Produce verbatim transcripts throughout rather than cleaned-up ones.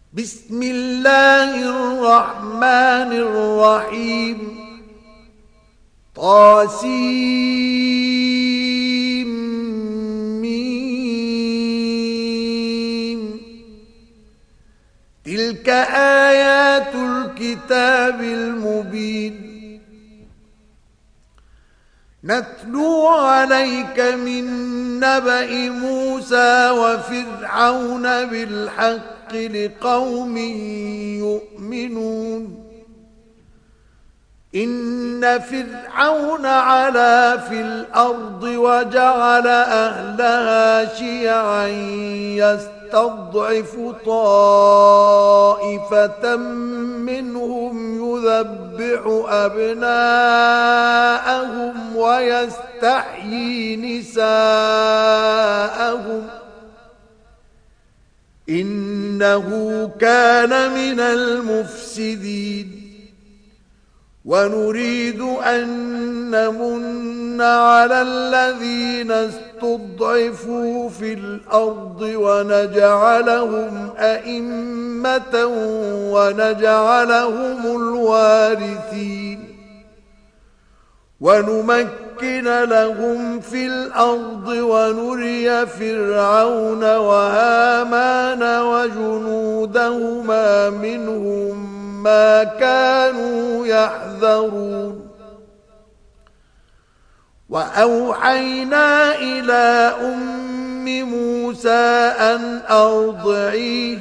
بسم الله الرحمن الرحيم. طاسيم ميم. تلك آيات الكتاب المبين. نتلو عليك من نبأ موسى وفرعون بالحق لقوم يؤمنون. إن فرعون علا في الأرض وجعل أهلها شيعا يستضعف طائفة منهم يذبح أبناءهم ويستحيي نساءهم إنه كان من المفسدين. ونريد أن نمن على الذين استضعفوا في الأرض ونجعلهم أئمة ونجعلهم الوارثين. ونمكن لهم في الأرض ونري فرعون وهامان وجنودهما منهم ما كانوا يحذرون. وأوحينا إلى أم موسى أن أرضعيه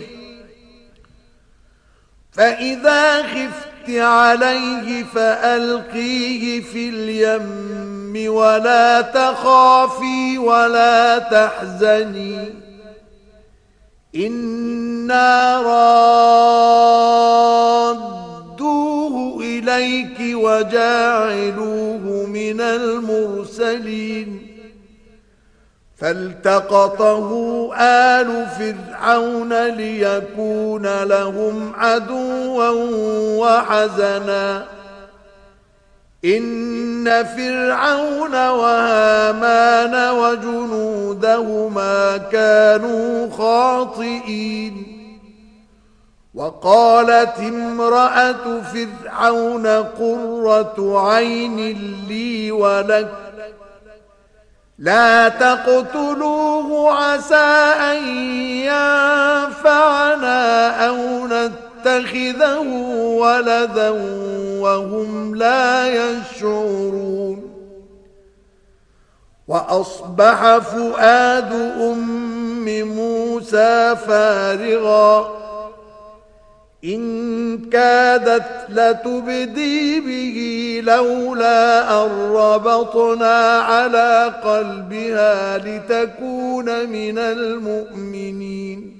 فإذا خفت عليه فألقيه في اليم ولا تخافي ولا تحزني إنا رادوه إليك وجاعلوه من المرسلين. فالتقطه آل فرعون ليكون لهم عدوا وحزنا إن فرعون وهامان وجنودهما كانوا خاطئين. وقالت امرأة فرعون قرة عين لي ولك لا تقتلوه عسى أن ينفعنا أو نتخذه ولدا وهم لا يشعرون. وأصبح فؤاد أم موسى فارغا إن كادت لتبدي به لولا أن ربطنا على قلبها لتكون من المؤمنين.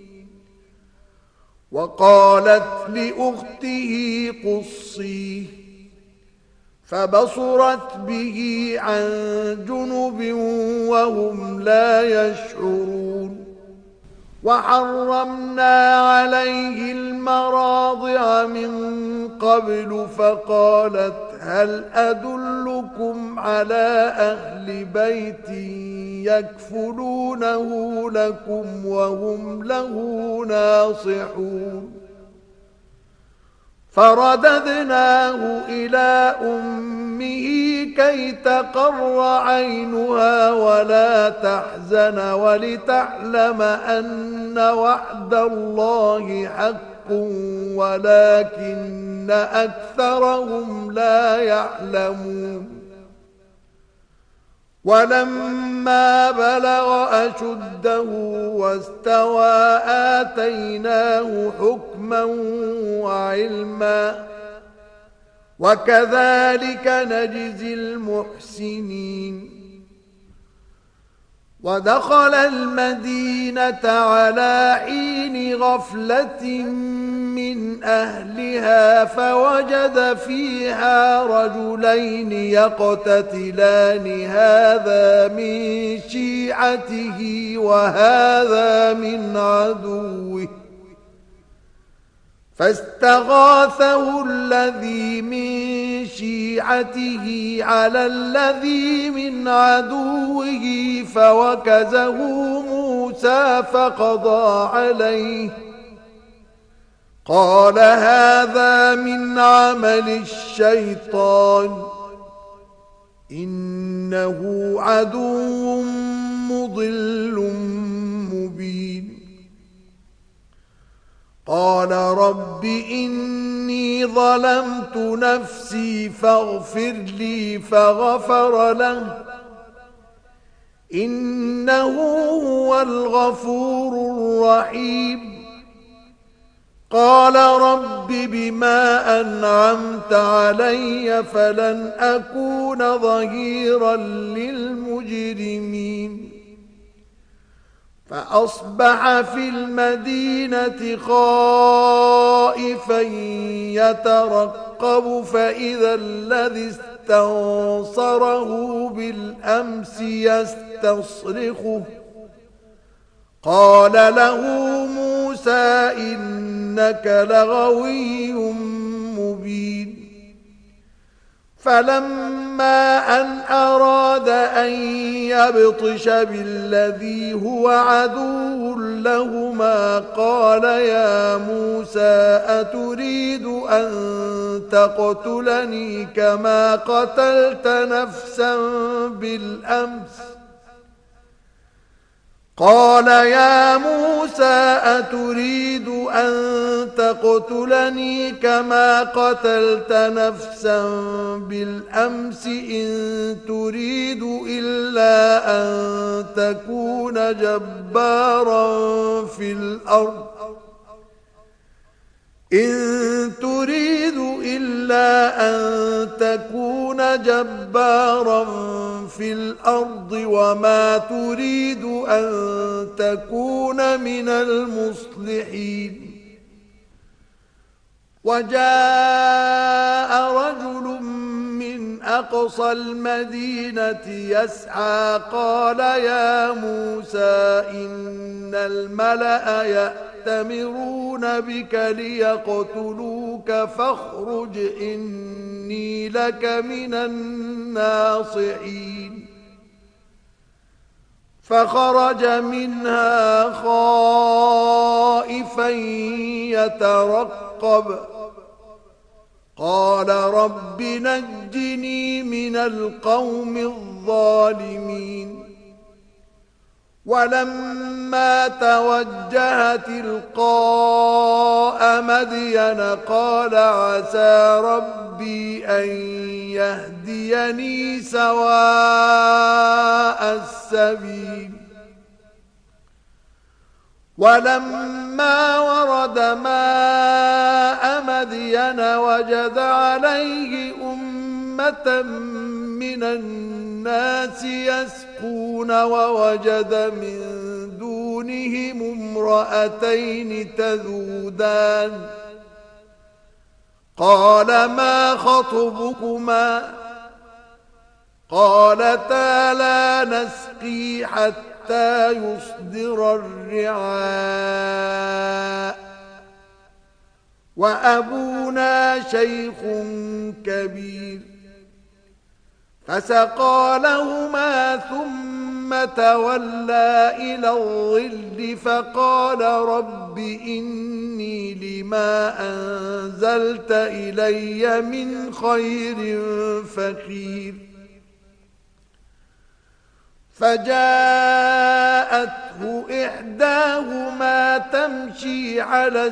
وقالت لأخته قصيه فبصرت به عن جنب وهم لا يشعرون. وحرمنا عليه المراضع من قبل فقالت هل أدلكم على أهل بيت يكفلونه لكم وهم له ناصحون. فرددناه إلى أمه كي تقر عينها ولا تحزن ولتعلم أن وعد الله حق ولكن أكثرهم لا يعلمون. ولما بلغ أشده واستوى آتيناه حكما وعلما وكذلك نجزي المحسنين. ودخل المدينة على حين غفلة من أهلها فوجد فيها رجلين يقتتلان هذا من شيعته وهذا من عدوه فاستغاثه الذي من شيعته على الذي من عدوه فوكزه موسى فقضى عليه قال هذا من عمل الشيطان إنه عدو مضل مبين قال رب إني ظلمت نفسي فاغفر لي فغفر له إنه هو الغفور الرحيم قال رب بما أنعمت علي فلن أكون ظهيرا للمجرمين فأصبح في المدينة خائفا يترقب فإذا الذي استنصره بالأمس يستصرخه قال له موسى إنك لغوي مبين فلما أن أراد أن يبطش بالذي هو عدو لهما قال يا موسى أتريد أن تقتلني كما قتلت نفسا بالأمس قال يا موسى أتريد أن تقتلني كما قتلت نفسا بالأمس إن تريد إلا أن تكون جبارا في الأرض إن تريد إلا أن تكون جبارا في الأرض وما تريد أن تكون من المصلحين وجاء رجل من أقصى المدينة يسعى قال يا موسى إن الملأ يأتمرون بك ليقتلوك فاخرج إني لك من الناصحين فخرج منها خائفا يترقب قال رب نجني من القوم الظالمين ولما توجه تلقاء مدين قال عسى ربي أن يهديني سواء السبيل ولما ورد ماء مدين وجد عليه أمة من الناس يسقون ووجد من دونهم امرأتين تذودان قال ما خطبكما قالتا لا نسقي حتى يصدر الرعاء وأبونا شيخ كبير فسقى لهما ثم تولى إلى الظل فقال رب إني لما أنزلت إلي من خير فقير فجاءته إحداهما تمشي على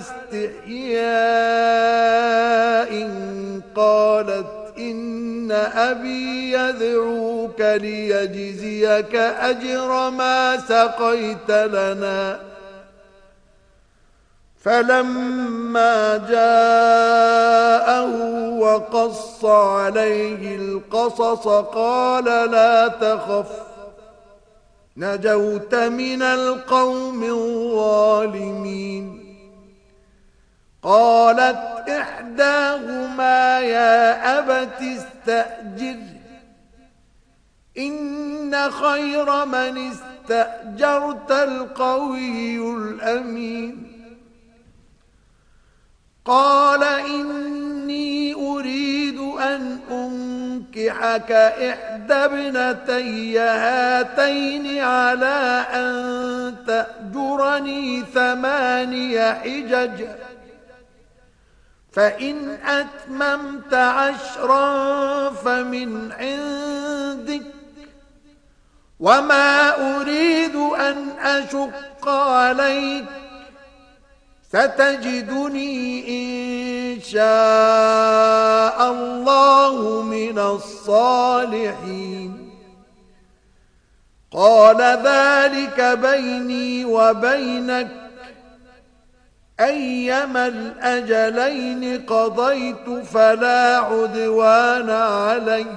استحياء قالت إن أبي يدعوك ليجزيك أجر ما سقيت لنا فلما جاءه وقص عليه القصص قال لا تخف نجوت من القوم الظالمين قالت إحداهما يا أبت استأجر إن خير من استأجرت القوي الأمين قال إني أريد أن أنكحك إحدى ابنتي هاتين على أن تأجرني ثماني حجج فإن أتممت عشرا فمن عندك وما أريد أن أشق عليك ستجدني إن شاء الله من الصالحين قال ذلك بيني وبينك أيما الأجلين قضيت فلا عدوان علي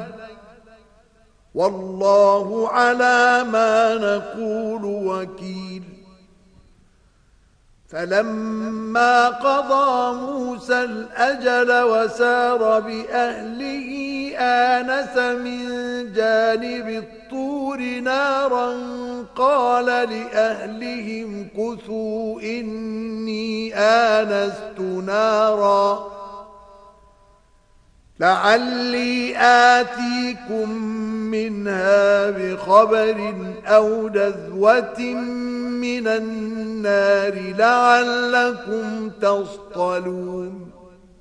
والله على ما نقول وكيل فلما قضى موسى الأجل وسار بأهله آنس من جانب الطور نارا قال لأهلهم كثوا إني آنست نارا لعلي آتيكم منها بخبر أو جذوة من النار لعلكم تصطلون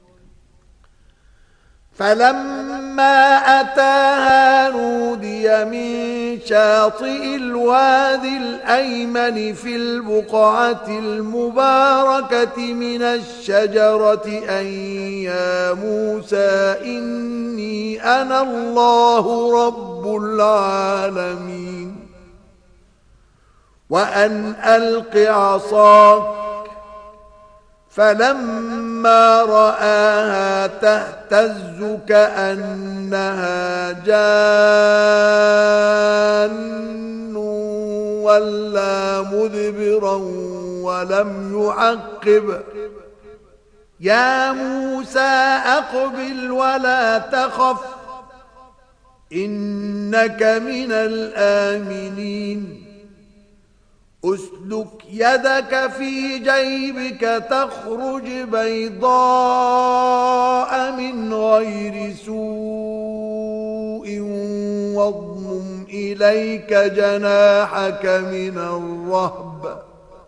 فلما أتاها نودي من شاطئ الوادي الأيمن في البقعة المباركة من الشجرة أن يا موسى إني أنا الله رب العالمين وأن ألق عصاك فلما رآها تهتز كأنها جان ولا مدبرا ولم يعقب يا موسى أقبل ولا تخف إنك من الآمنين أسلك يدك في جيبك تخرج بيضاء من غير سوء واضمم إليك جناحك من الرهب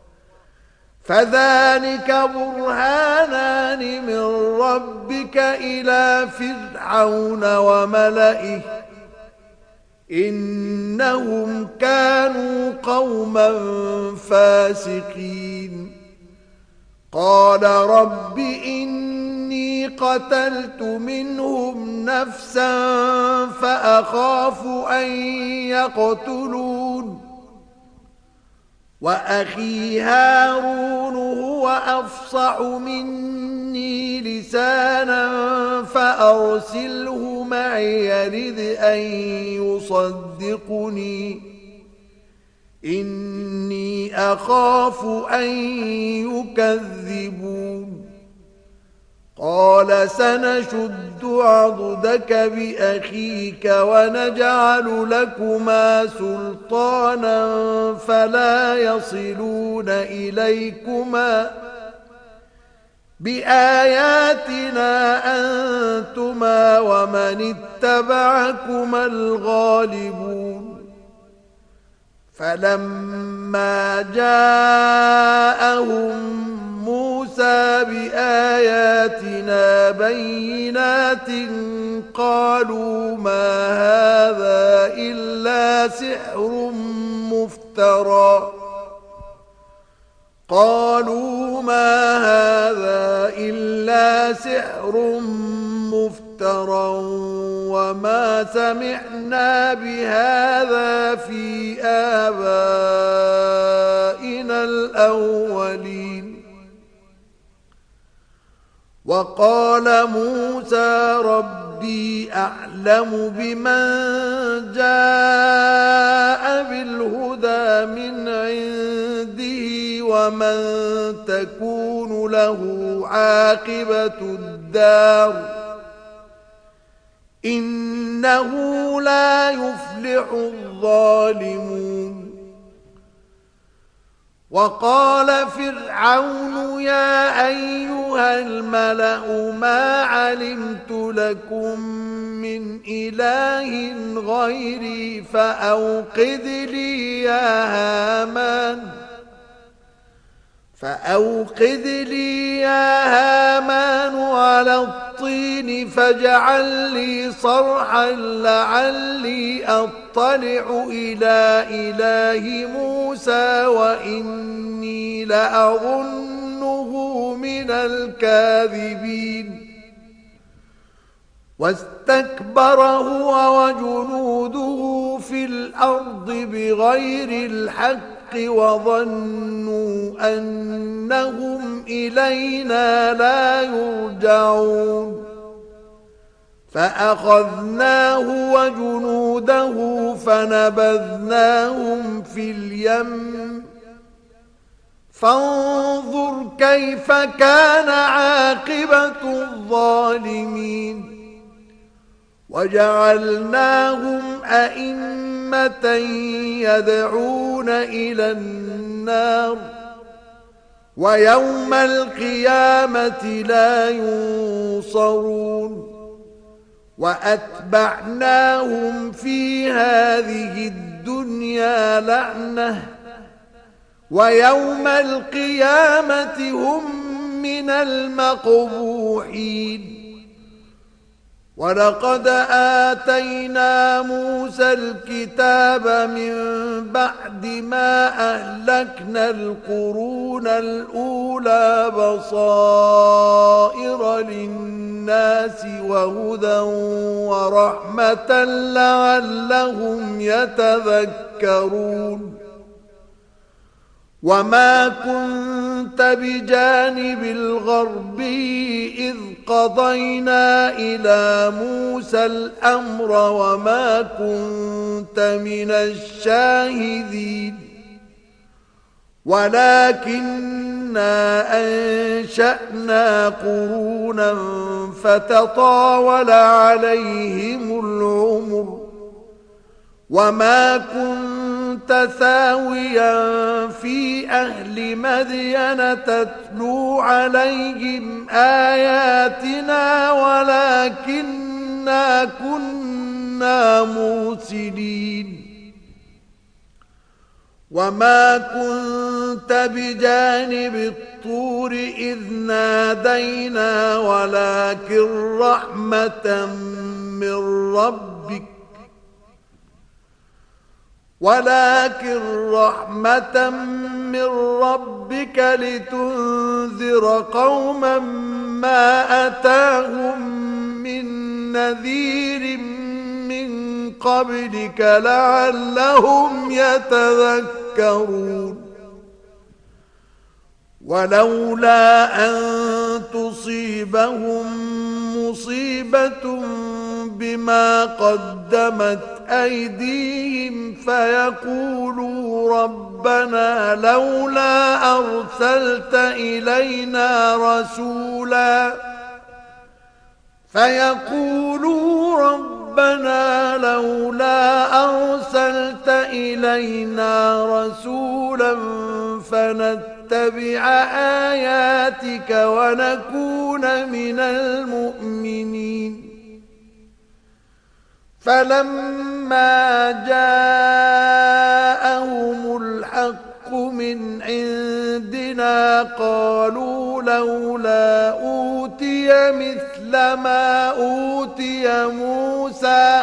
فذلك برهانان من ربك إلى فرعون وملئه إنهم كانوا قوما فاسقين قال رب إني قتلت منهم نفسا فأخاف أن يقتلون وأخي هارون هو أفصح مني لسانا فأرسله معي يرد أن يصدقني إني أخاف أن يكذبون قال سنشد عضدك بأخيك ونجعل لكما سلطانا فلا يصلون إليكما بآياتنا أنتما ومن اتبعكما الغالبون فلما جاءهم موسى بآياتنا بينات قالوا ما هذا إلا سحر مفترى قالوا ما هذا إلا سحر مفترى وما سمعنا بهذا في آبائنا الأولين وقال موسى ربي أعلم بمن جاء بالهدى من عنده ومن تكون له عاقبة الدار إنه لا يفلح الظالمون وقال فرعون يا أيها الملأ ما علمت لكم من إله غيري فأوقد لي يا هامان فأوقد لي يا هامان على الطين فاجعل لي صرحا لعلي أطلع إلى إله موسى وإني لأظنه من الكاذبين واستكبر هو وجنوده في الأرض بغير الحق وظنوا أنهم إلينا لا يرجعون فأخذناه وجنوده فنبذناهم في اليم فانظر كيف كان عاقبة الظالمين وجعلناهم أئمة يدعون إلى النار ويوم القيامة لا ينصرون وأتبعناهم في هذه الدنيا لعنة ويوم القيامة هم من المقبوحين ولقد آتينا موسى الكتاب من بعد ما أهلكنا القرون الأولى بصائر للناس وهدى ورحمة لعلهم يتذكرون وما كنت بجانب الغربي إذ قضينا إلى موسى الأمر وما كنت من الشاهدين ولكننا أنشأنا قرونا فتطاول عليهم العمر وما كنت ثاويا في أهل مدين تتلو عليهم آياتنا ولكننا كنا مرسلين وما كنت بجانب الطور إذ نادينا ولكن رحمة من ربك ولكن رحمة من ربك لتنذر قوما ما أتاهم من نذير من قبلك لعلهم يتذكرون ولولا أن تصيبهم مصيبة بما قدمت أيديهم فيقولوا ربنا لولا أرسلت إلينا رسولا فيقولوا ربنا لولا أرسلت إلينا رسولا فنتبع آياتك ونكون من المؤمنين فلما جاءهم الحق من عندنا قالوا لولا أوتي مثل ما أوتي موسى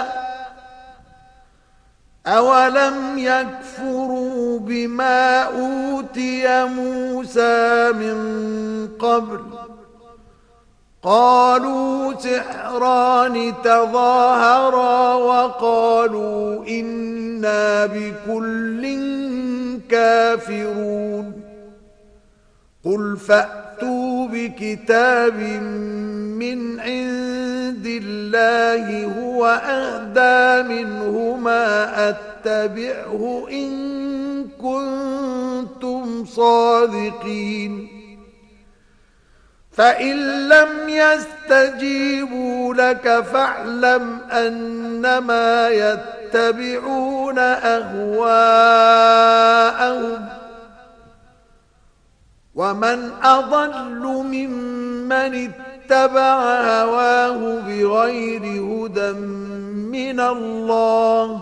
أولم يكفروا بما أوتي موسى من قبل قالوا سحران تظاهرا وقالوا إنا بكل كافرون قل فأتوا بكتاب من عند الله هو أهدى منهما أتبعه إن كنتم صادقين فإن لم يستجيبوا لك فاعلم أنما يتبعون أهواءهم ومن أضل ممن اتبع هواه بغير هدى من الله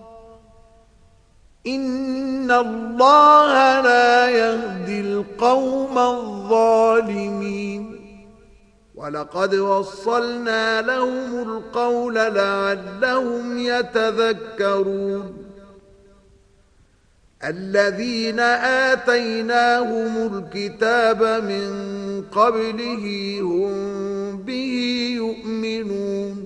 إن الله لا يهدي القوم الظالمين ولقد وصلنا لهم القول لعلهم يتذكرون الذين آتيناهم الكتاب من قبله هم به يؤمنون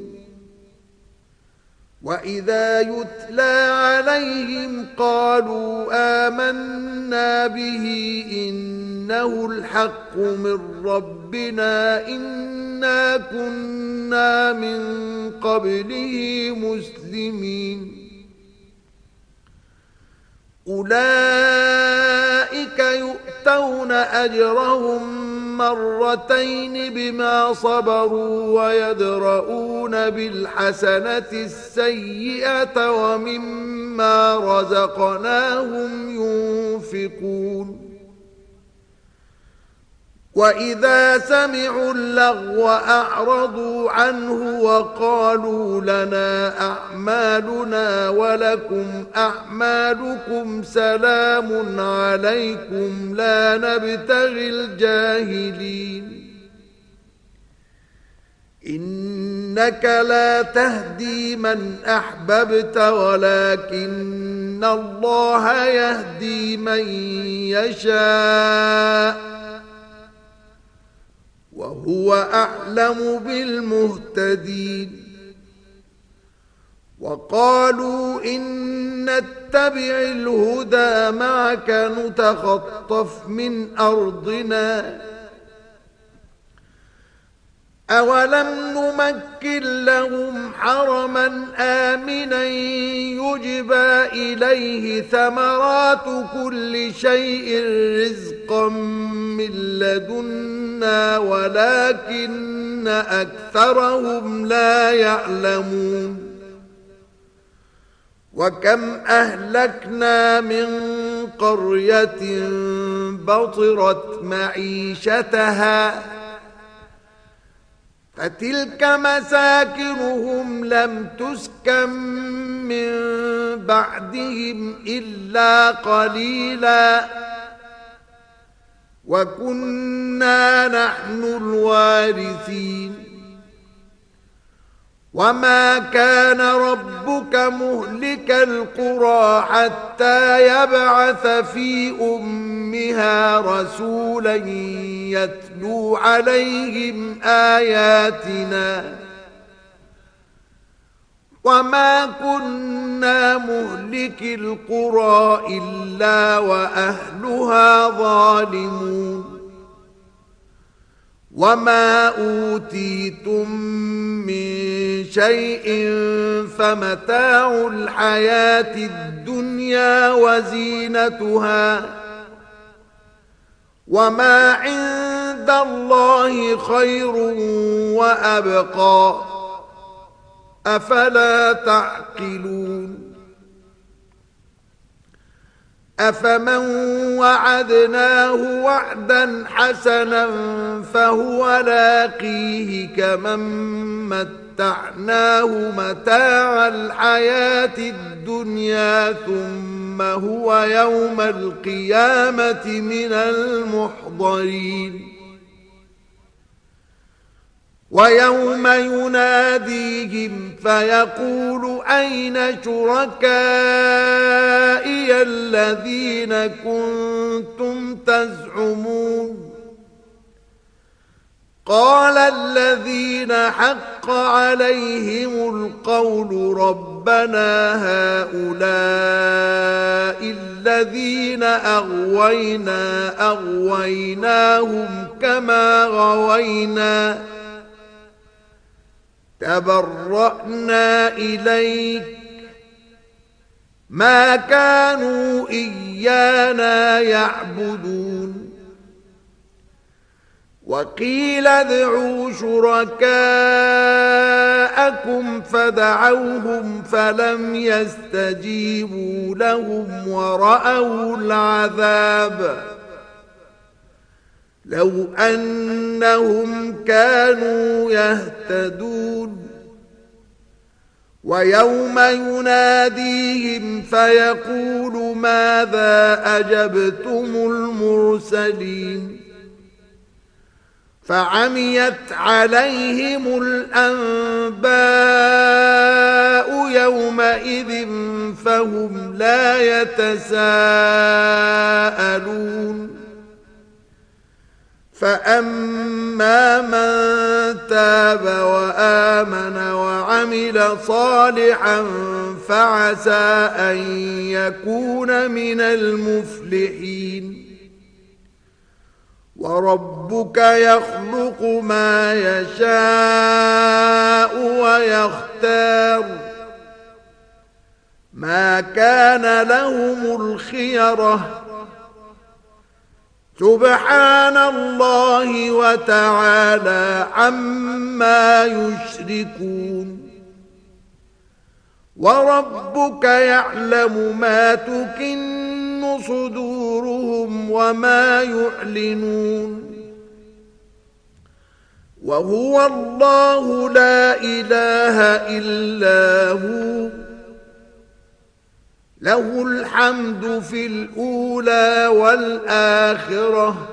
وإذا يتلى عليهم قالوا آمنا به إنه الحق من ربنا إنا كنا من قبله مسلمين أولئك يؤتون أجرهم مرتين بما صبروا ويدرؤون بالحسنة السيئة ومما رزقناهم ينفقون وإذا سمعوا اللغو أعرضوا عنه وقالوا لنا أعمالنا ولكم أعمالكم سلام عليكم لا نبتغي الجاهلين إنك لا تهدي من أحببت ولكن الله يهدي من يشاء وهو أعلم بالمهتدين وقالوا إن نتبع الهدى معك نتخطف من أرضنا أولم نمكن لهم حرما آمنا يجبى إليه ثمرات كل شيء رزقا من لدنا ولكن أكثرهم لا يعلمون وكم أهلكنا من قرية بطرت معيشتها فتلك مساكنهم لم تسكن من بعدهم إلا قليلا وكنا نحن الوارثين وما كان ربك مهلك القرى حتى يبعث في أمها رسولا يتلو عليهم آياتنا وما كنا مهلك القرى إلا وأهلها ظالمون وما أوتيتم من شيء فمتاع الحياة الدنيا وزينتها وما عند الله خير وأبقى أفلا تعقلون أفمن وعدناه وعدا حسنا فهو لاقيه كمن متعناه متاع الحياة الدنيا ثم هو يوم القيامة من المحضرين ويوم يناديهم فيقول أين شركائي الذين كنتم تزعمون قال الذين حق عليهم القول ربنا هؤلاء الذين أغوينا أغويناهم كما غوينا تبرأنا إليك ما كانوا إيانا يعبدون وقيل ادعوا شركاءكم فدعوهم فلم يستجيبوا لهم ورأوا العذاب لو أنهم كانوا يهتدون ويوم يناديهم فيقول ماذا أجبتم المرسلين فعميت عليهم الأنباء يومئذ فهم لا يتساءلون فأما من تاب وآمن وعمل صالحا فعسى أن يكون من المفلحين وربك يخلق ما يشاء ويختار ما كان لهم الخيرة سبحان الله وتعالى عما يشركون وربك يعلم ما تكن صدورهم وما يعلنون وهو الله لا إله إلا هو له الحمد في الأولى والآخرة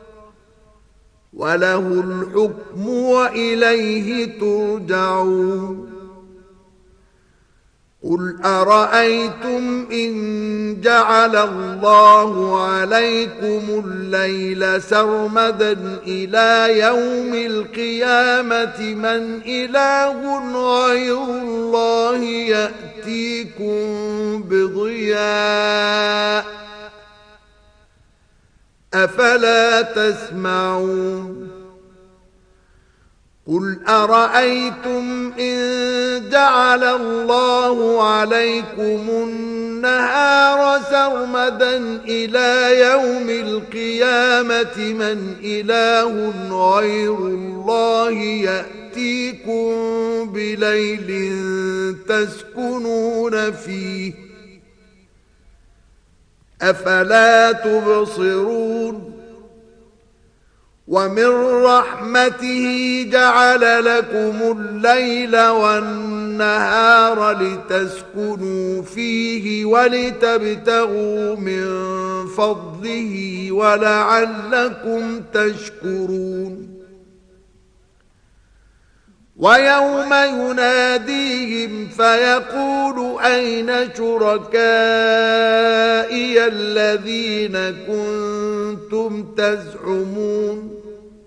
وله الحكم وإليه ترجعون قل أرأيتم إن جعل الله عليكم الليل سرمدا إلى يوم القيامة من إله غير الله يأتيكم بضياء أفلا تسمعون قل أرأيتم إن جعل الله عليكم النهار سرمدا إلى يوم القيامة من إله غير الله يأتيكم بليل تسكنون فيه أفلا تبصرون ومن رحمته جعل لكم الليل والنهار لتسكنوا فيه ولتبتغوا من فضله ولعلكم تشكرون ويوم يناديهم فيقول أين شركائي الذين كنتم تزعمون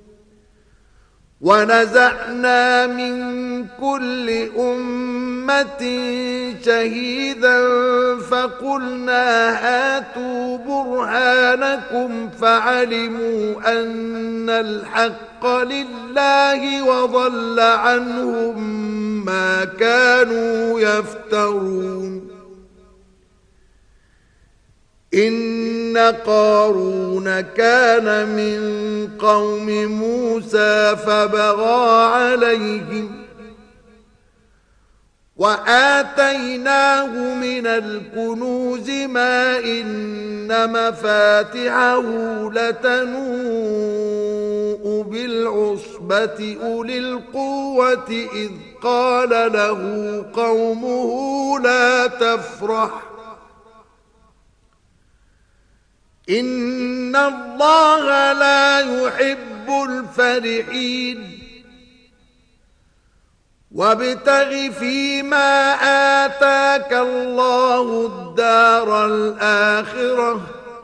ونزعنا من كل أمة شهيدا فقلنا هاتوا برهانكم فعلموا أن الحق لله وضل عنهم ما كانوا يفترون إن قارون كان من قوم موسى فبغى عليهم وآتيناه من الكنوز ما إن مفاتحه لتنوء بالعصبة أولي القوة إذ قال له قومه لا تفرح إن الله لا يحب الفرحين وابتغ فيما آتاك الله الدار الآخرة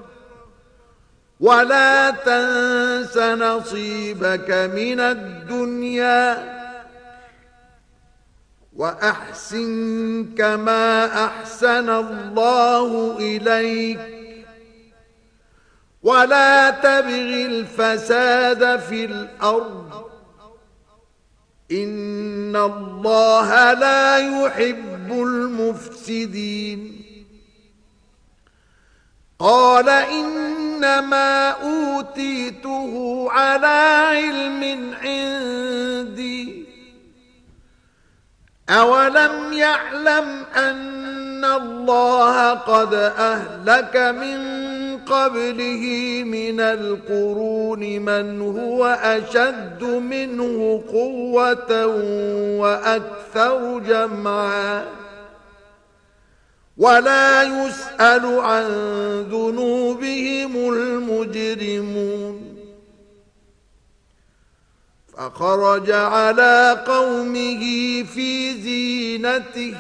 ولا تنس نصيبك من الدنيا وأحسن كما أحسن الله إليك ولا تبغ الفساد في الأرض إن الله لا يحب المفسدين قال إنما أوتيته على علم عندي أولم يعلم أن الله قد أهلك من قبله من القرون من هو أشد منه قوة وأكثر جمعا ولا يسأل عن ذنوبهم المجرمون فخرج على قومه في زينته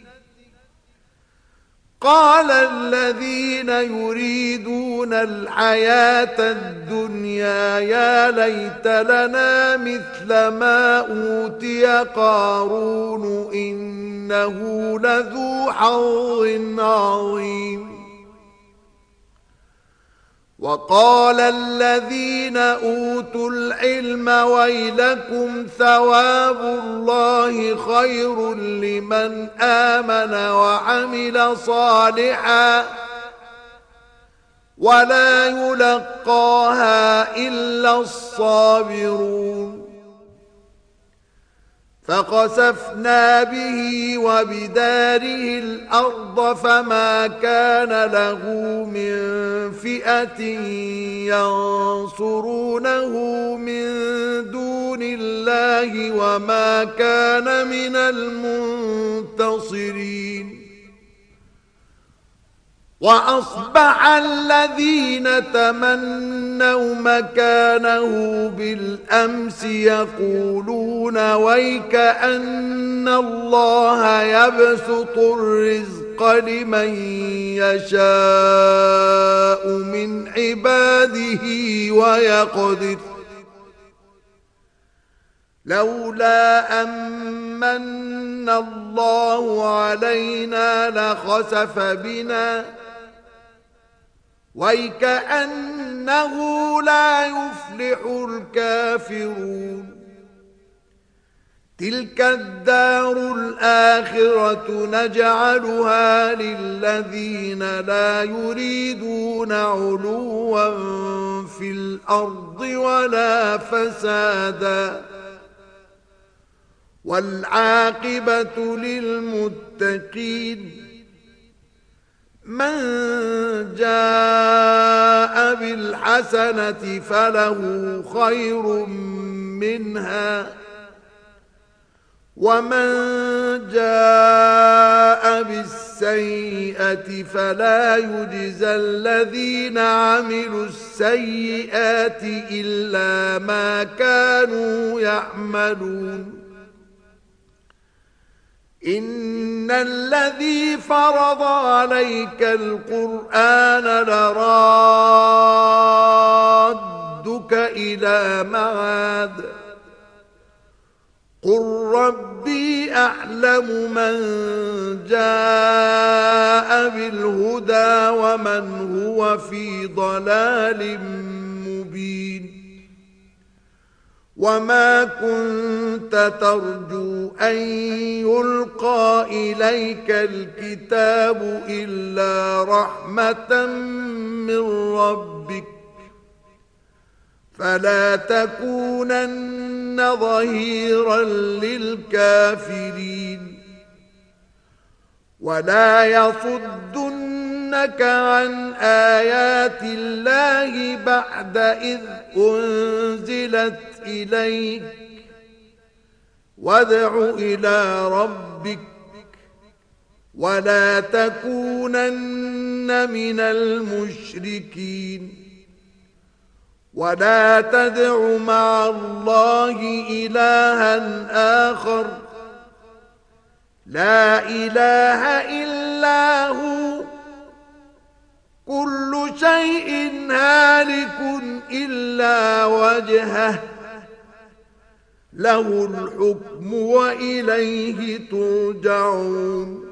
قال الذين يريدون الحياة الدنيا يا ليت لنا مثل ما أوتي قارون إنه لذو حظ عظيم. وقال الذين أوتوا العلم ويلكم ثواب الله خير لمن آمن وعمل صالحا ولا يلقاها إلا الصابرون. فخسفنا به وبداره الأرض فما كان له من فئة ينصرونه من دون الله وما كان من المنتصرين. وأصبح الذين تمنوا مكانه بالأمس يقولون ويك أن الله يبسط الرزق لمن يشاء من عباده ويقدر لولا أمن الله علينا لخسف بنا ويكأنه لا يفلح الكافرون. تلك الدار الآخرة نجعلها للذين لا يريدون علوا في الأرض ولا فسادا والعاقبة للمتقين. من جاء بالحسنة فله خير منها ومن جاء بالسيئة فلا يجزى الذين عملوا السيئات إلا ما كانوا يعملون. إن الذي فرض عليك القرآن لرادك إلى معاد قل ربي أعلم من جاء بالهدى ومن هو في ضلال مبين. وما كنت ترجو أن يلقى إليك الكتاب إلا رحمة من ربك فلا تكونن ظهيرا للكافرين. ولا يصدنك عن آيات الله بعد إذ أنزلت إليك وادع إلى ربك ولا تكونن من المشركين. ولا تدع مع الله إلها آخر لا إله إلا هو كل شيء هالك إلا وجهه له الحكم وإليه ترجعون.